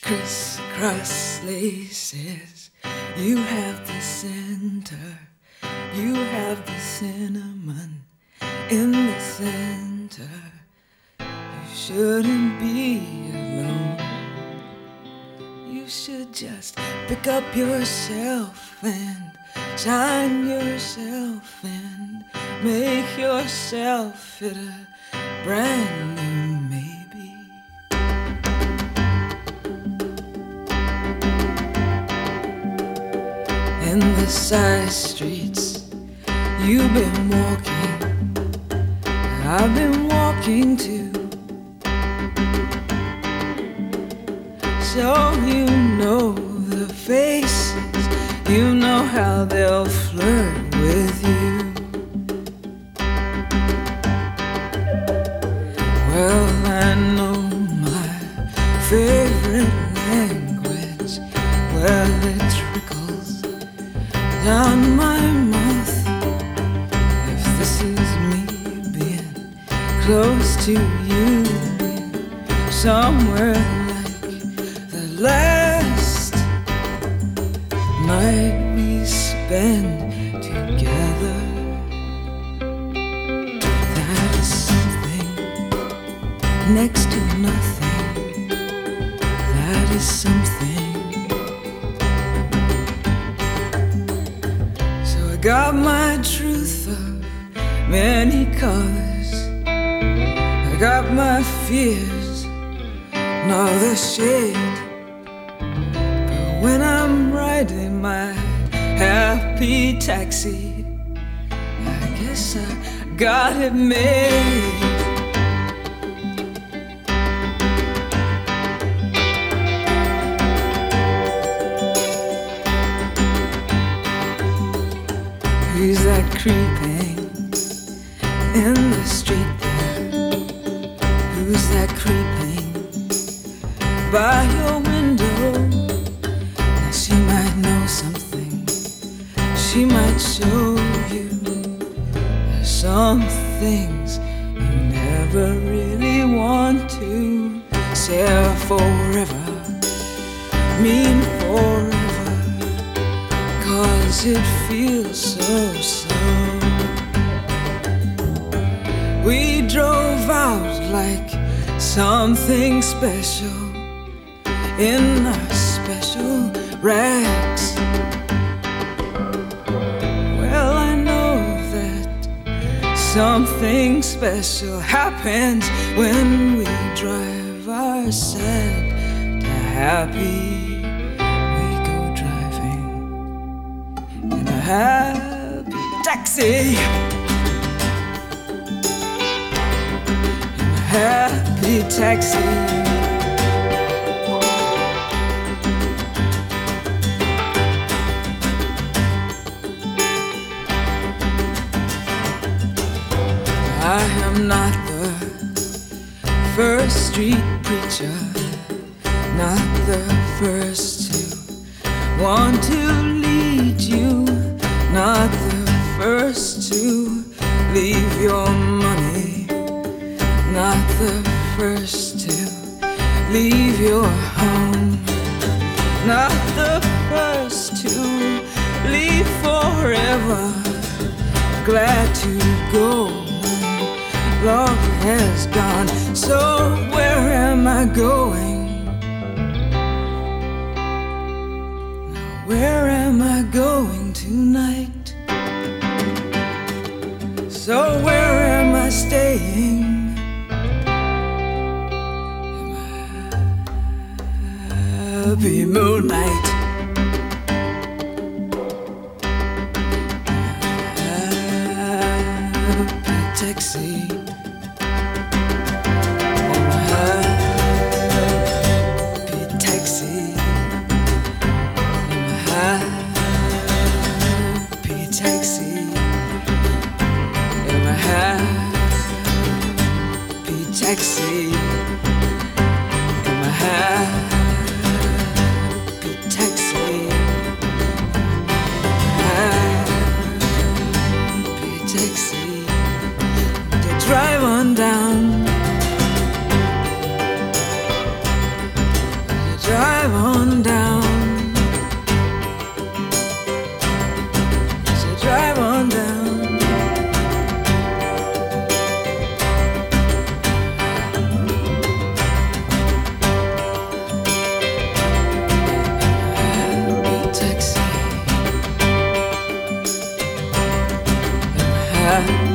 crisscross laces. You have the center, you have the cinnamon in the center. You shouldn't be alone. You should just pick up yourself and shine yourself and make yourself fit a brand new maybe. In the side streets you've been walking, I've been walking too. So you know the faces, you know how they'll flirt with you. Well, I know my favorite language. Well, it trickles down my mouth. If this is me being close to you, somewhere last night we spent together, that is something next to nothing. That is something. So I got my truth of many colors, I got my fears, another shade. When I'm riding my happy taxi, I guess I got it made. Who's that creeping in the street there? Who's that creeping by your window? She might know something, she might show you some things you never really want to share forever, mean forever, 'cause it feels so. We drove out like something special in our special rags. Well, I know that something special happens when we drive our sad to happy. We go driving in a happy taxi, in a happy taxi. I am not the first street preacher, not the first to want to lead you, not the first to leave your money, not the first to leave your home, not the first to leave forever, glad to go. Love has gone, so where am I going? Now where am I going tonight? So where am I staying? In my happy moonlight, happy taxi. Taxi in my happy taxi, happy taxi. To drive on down, to drive got